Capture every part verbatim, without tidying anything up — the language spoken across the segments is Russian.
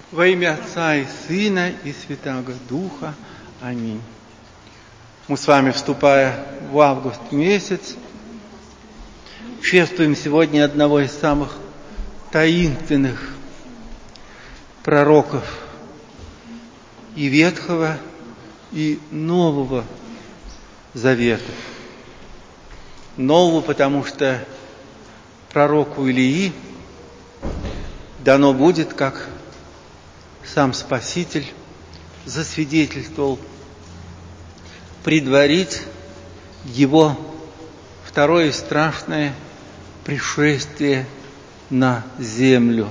Во имя Отца и Сына и Святаго Духа. Аминь. Мы с вами, вступая в август месяц, чествуем сегодня одного из самых таинственных пророков и Ветхого, и Нового Завета. Нового, потому что пророку Илии дано будет, как сам Спаситель засвидетельствовал, предварить его второе страшное пришествие на землю.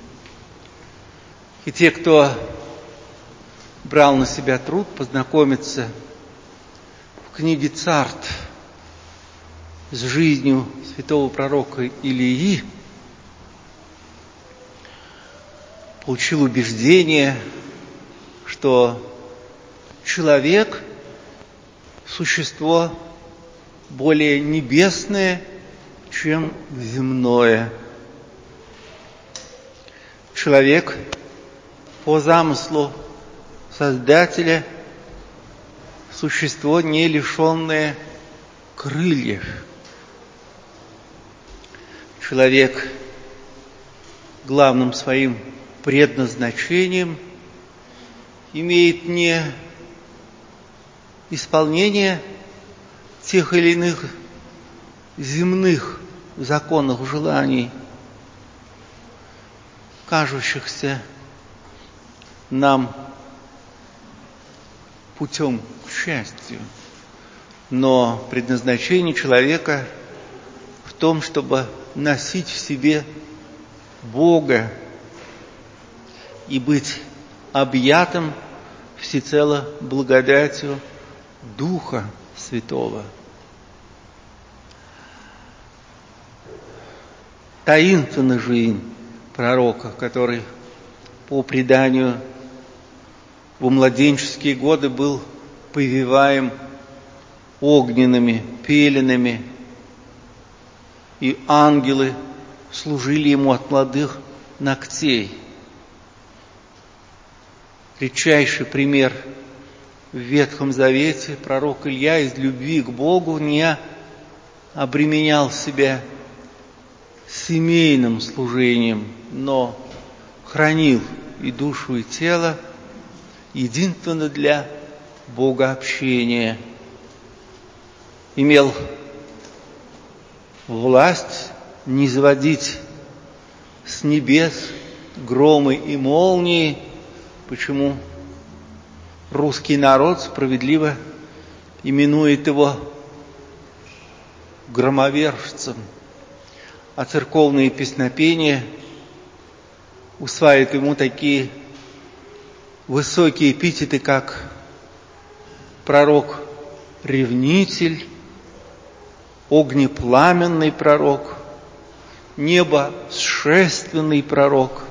И те, кто брал на себя труд познакомиться в книге Царств с жизнью святого пророка Илии, получил убеждение, что человек – существо более небесное, чем земное. Человек по замыслу Создателя – существо, не лишенное крыльев. Человек главным своим предназначением имеет не исполнение тех или иных земных законов, желаний, кажущихся нам путем к счастью, но предназначение человека в том, чтобы носить в себе Бога и быть объятым всецело благодатью Духа Святого. Таинственна жизнь пророка, который по преданию в младенческие годы был повиваем огненными пеленами, и ангелы служили ему от молодых ногтей. Редчайший пример в Ветхом Завете: пророк Илья из любви к Богу не обременял себя семейным служением, но хранил и душу, и тело единственно для богообщения. Имел власть низводить с небес громы и молнии, почему русский народ справедливо именует его громовержцем, а церковные песнопения усваивают ему такие высокие эпитеты, как пророк-ревнитель, огнепламенный пророк, небосшественный пророк.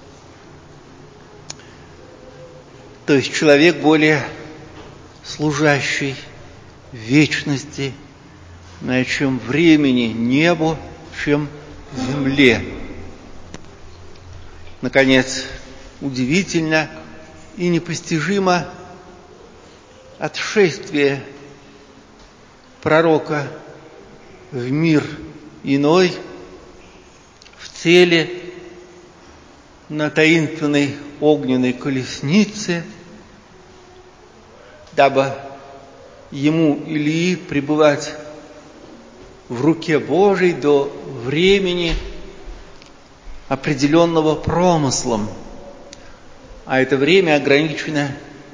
То есть человек, более служащий вечности, чем времени, небу, чем земле. Наконец, удивительно и непостижимо отшествие пророка в мир иной в теле на таинственной огненной колеснице, дабы ему, Илии, пребывать в руке Божией до времени, определенного промыслом. А это время ограничено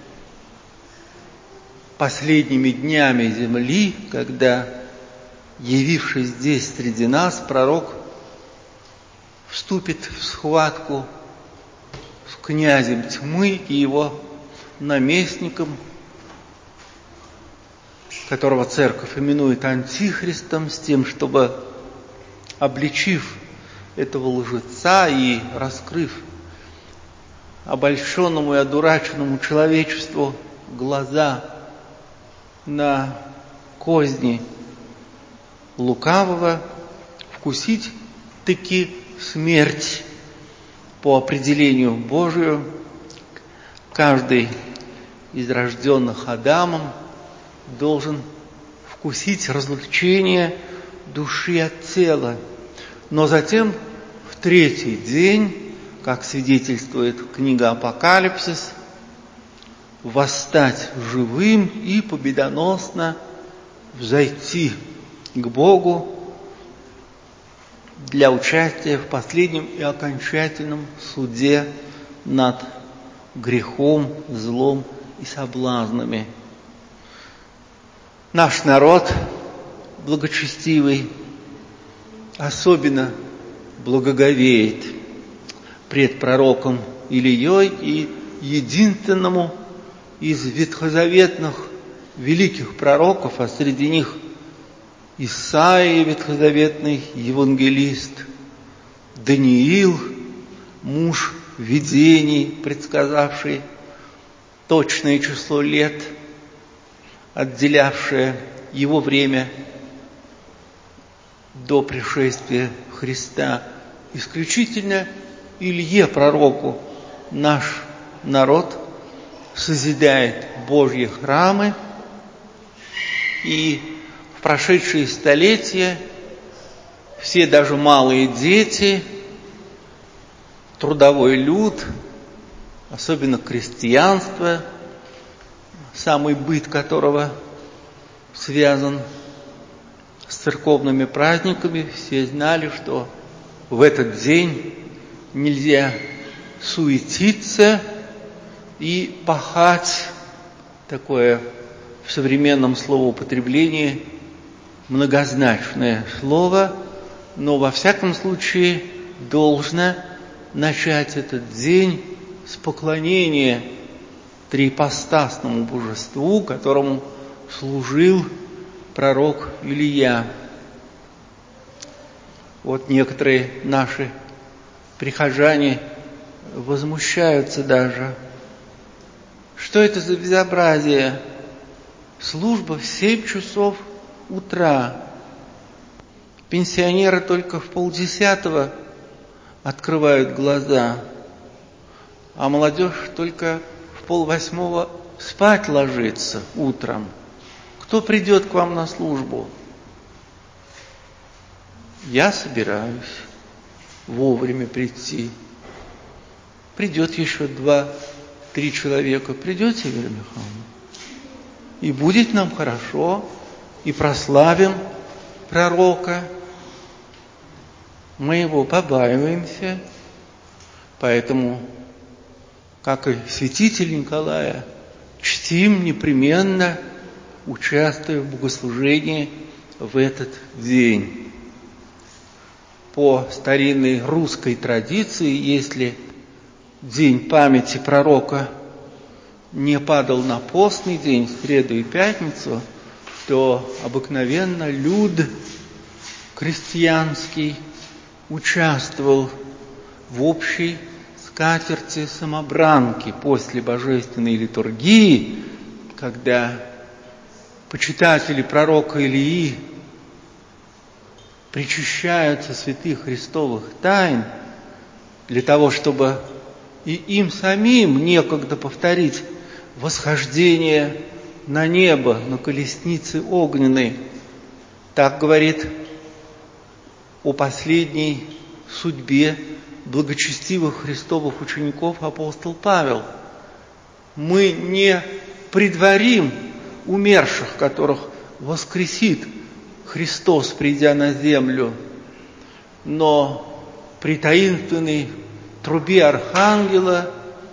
последними днями земли, когда, явившись здесь среди нас, пророк вступит в схватку с князем тьмы и его наместником, которого церковь именует антихристом, с тем, чтобы, обличив этого лжеца и раскрыв обольщенному и одураченному человечеству глаза на козни лукавого, вкусить таки смерть по определению Божию, каждый из рожденных Адамом должен вкусить разлучение души от тела, но затем в третий день, как свидетельствует книга Апокалипсис, восстать живым и победоносно взойти к Богу для участия в последнем и окончательном суде над грехом, злом и соблазнами. Наш народ благочестивый особенно благоговеет пред пророком Илией и единственному из ветхозаветных великих пророков, а среди них Исаия, ветхозаветный евангелист, Даниил, муж видений, предсказавший точное число лет, отделявшее его время до пришествия Христа. Исключительно Илье, пророку, наш народ созидает Божьи храмы, и в прошедшие столетия все, даже малые дети, трудовой люд, особенно крестьянство, самый быт которого связан с церковными праздниками, все знали, что в этот день нельзя суетиться и пахать, такое в современном словоупотреблении многозначное слово, но во всяком случае должно начать этот день с поклонения триипостасному божеству, которому служил пророк Илия. Вот некоторые наши прихожане возмущаются даже. Что это за безобразие? Служба в семь часов утра. Пенсионеры только в полдесятого открывают глаза, а молодежь только в полвосьмого спать ложится утром. Кто придет к вам на службу? Я собираюсь вовремя прийти. Придет еще два-три человека. Придете, Вера Михайловна? И будет нам хорошо, и прославим пророка. Мы его побаиваемся, поэтому, как и святитель Николая, чтим непременно, участвуя в богослужении в этот день. По старинной русской традиции, если день памяти пророка не падал на постный день, среду и пятницу, то обыкновенно люд крестьянский участвовал в общей скатерти самобранки после божественной литургии, когда почитатели пророка Илии причащаются святых Христовых тайн для того, чтобы и им самим некогда повторить восхождение на небо, на колеснице огненной. Так говорит о последней судьбе благочестивых Христовых учеников апостол Павел. Мы не предварим умерших, которых воскресит Христос, придя на землю, но при таинственной трубе архангела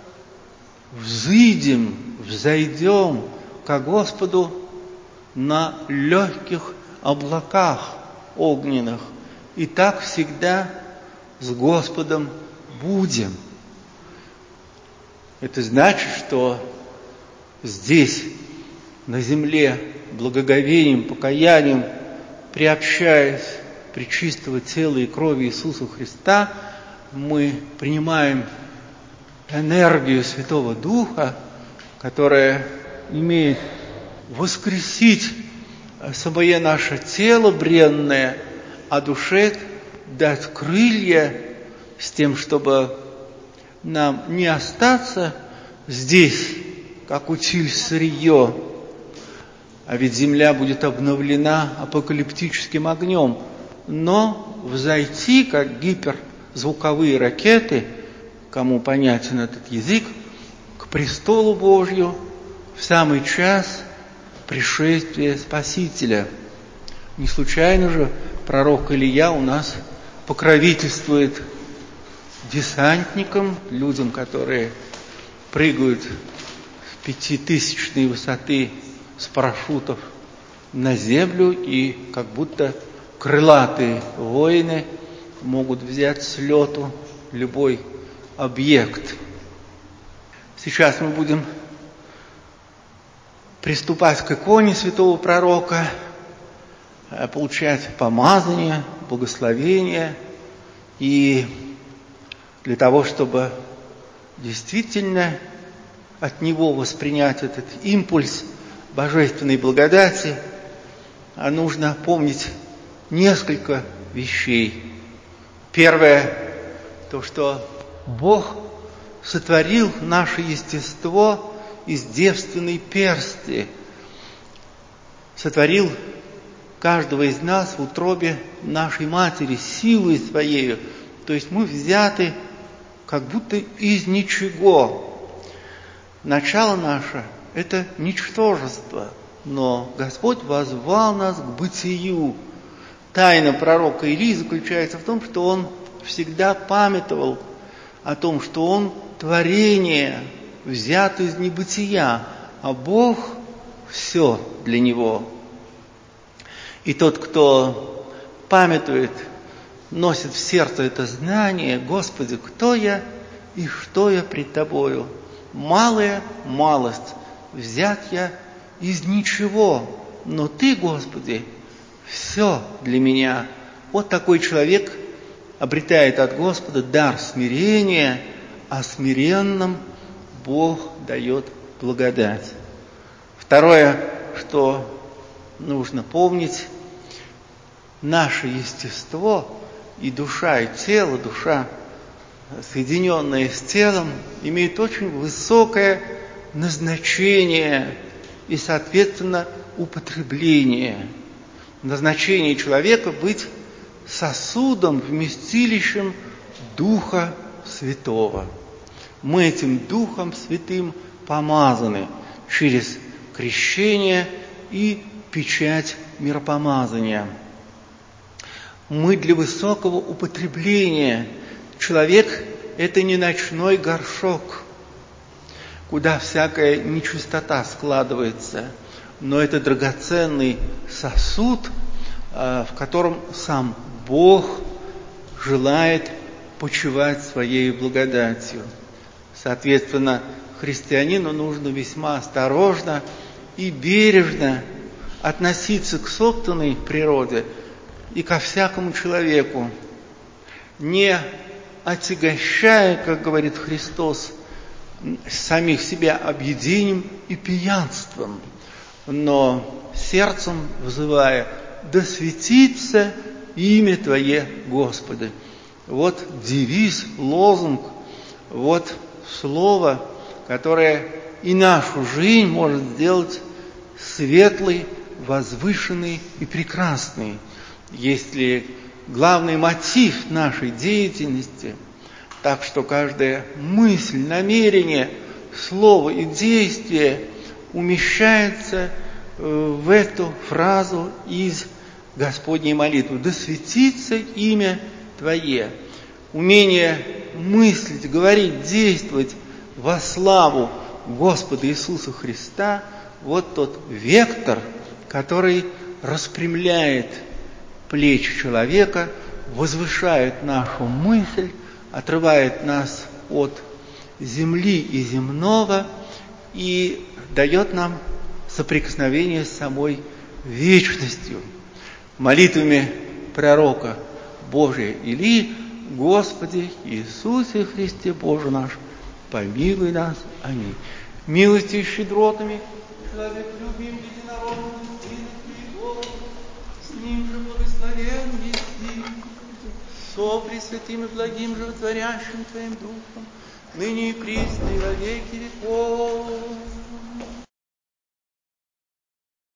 взыдем, взойдем ко Господу на легких облаках огненных, и так всегда с Господом будем. Это значит, что здесь, на земле, благоговением, покаянием, приобщаясь пречистого тела и крови Иисуса Христа, мы принимаем энергию Святого Духа, которая имеет воскресить самое наше тело бренное, а душе дать крылья с тем, чтобы нам не остаться здесь, как утиль сырье, а ведь земля будет обновлена апокалиптическим огнем, но взойти, как гиперзвуковые ракеты, кому понятен этот язык, к престолу Божью в самый час пришествия Спасителя. Не случайно же пророк Илия у нас покровительствует десантникам, людям, которые прыгают с пятитысячной высоты с парашютов на землю, и как будто крылатые воины могут взять с лету любой объект. Сейчас мы будем приступать к иконе святого пророка, получать помазание, благословение, и для того, чтобы действительно от него воспринять этот импульс божественной благодати, нужно помнить несколько вещей. Первое, то, что Бог сотворил наше естество из девственной персти, сотворил каждого из нас в утробе нашей матери силой своею, то есть мы взяты как будто из ничего. Начало наше – это ничтожество, но Господь возвал нас к бытию. Тайна пророка Илии заключается в том, что он всегда памятовал о том, что он творение, взят из небытия, а Бог – все для него. И тот, кто памятует, носит в сердце это знание: Господи, кто я и что я пред Тобою? Малая малость, взят я из ничего, но Ты, Господи, все для меня. Вот такой человек обретает от Господа дар смирения, а смиренным Бог дает благодать. Второе, что нужно помнить: наше естество и душа, и тело, душа, соединенная с телом, имеет очень высокое назначение и, соответственно, употребление. Назначение человека — быть сосудом, вместилищем Духа Святого. Мы этим Духом Святым помазаны через крещение и печать миропомазания. Мы для высокого употребления. Человек – это не ночной горшок, куда всякая нечистота складывается, но это драгоценный сосуд, в котором сам Бог желает почивать своей благодатью. Соответственно, христианину нужно весьма осторожно и бережно относиться к собственной природе и ко всякому человеку, не отягощая, как говорит Христос, самих себя объедением и пьянством, но сердцем взывая: «Да светится имя Твое, Господи». Вот девиз, лозунг, вот слово, которое и нашу жизнь может сделать светлой, возвышенной и прекрасной. Если главный мотив нашей деятельности, так что каждая мысль, намерение, слово и действие умещается в эту фразу из Господней молитвы: «Да светится имя Твое». Умение мыслить, говорить, действовать во славу Господа Иисуса Христа – вот тот вектор, который распрямляет плечи человека, возвышает нашу мысль, отрывает нас от земли и земного и дает нам соприкосновение с самой вечностью. Молитвами пророка Божия Илии: «Господи Иисусе Христе, Боже наш, помилуй нас. Аминь». Милостью и щедротами человек любим единородным Сыном Твоего, с Ним же благословен вести со Пресвятым и благим животворящим Твоим Духом, ныне и присно и во веки веков.